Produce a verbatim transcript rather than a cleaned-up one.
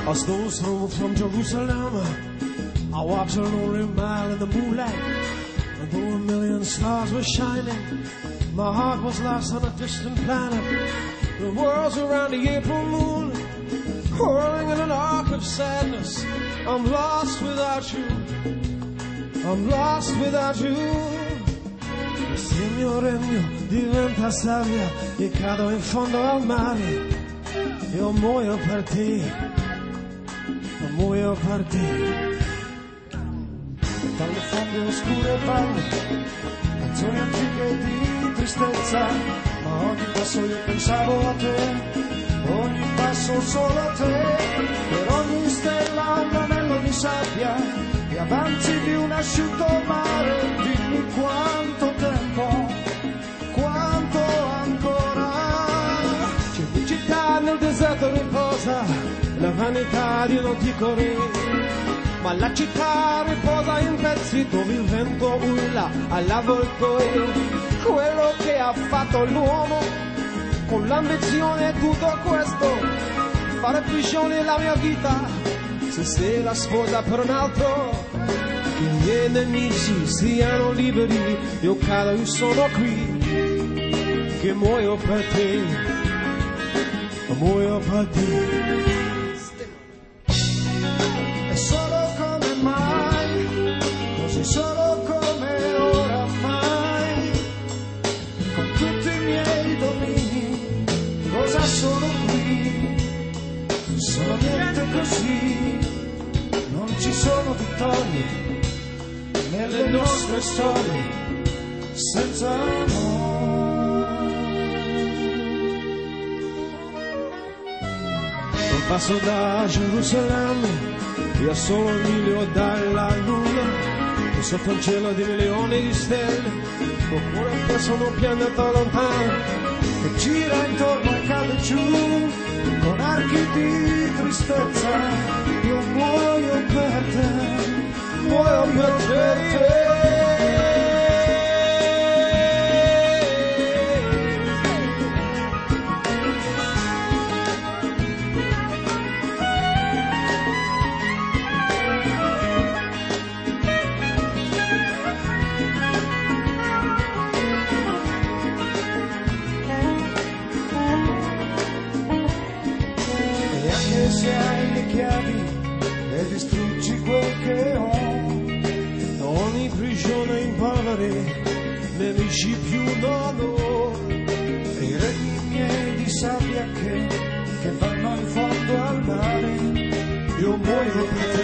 A stone's throw from Jerusalem, I walked a lonely mile in the moonlight, and though a million stars were shining, my heart was lost on a distant planet. The world's around the April moon, whirling in an arc of sadness. I'm lost without you, I'm lost without you. Il mio regno diventa sabbia e cado in fondo al mare. Io muoio per te, muoio per te. Dalle fonde oscure vanno canzoni antiche di tristezza, ma ogni passo io pensavo a te, ogni passo solo a te. Per ogni stella un anello di sabbia e avanzi di un asciutto mare. Dimmi quanto tempo, quanto ancora. Città nel deserto riposa la vanità di un antico re, ma la città riposa in pezzi dove il vento urla all'avvoltoio. Quello che ha fatto l'uomo con l'ambizione è tutto questo, fare prigione la mia vita se sei la sposa per un altro. Che i miei nemici siano liberi, io caro, io sono qui, che muoio per te, muoio per te. È solo come mai, così solo come oramai, con tutti i miei domini, cosa sono qui? Sono niente così, non ci sono vittorie nelle nostre storie senza amore. Non passo da Gerusalemme, io sono un miglio dalla luna, e sotto il cielo di milioni di stelle, oppure che sono un pianeta lontano che gira intorno e cade giù con archi di tristezza. Io muoio per te, muoio per te. Se hai le chiavi e distruggi quel che ho, ogni prigione in polvere, nemici più non ho, e i regni miei di sabbia che, che vanno in fondo al mare. Io muoio per te.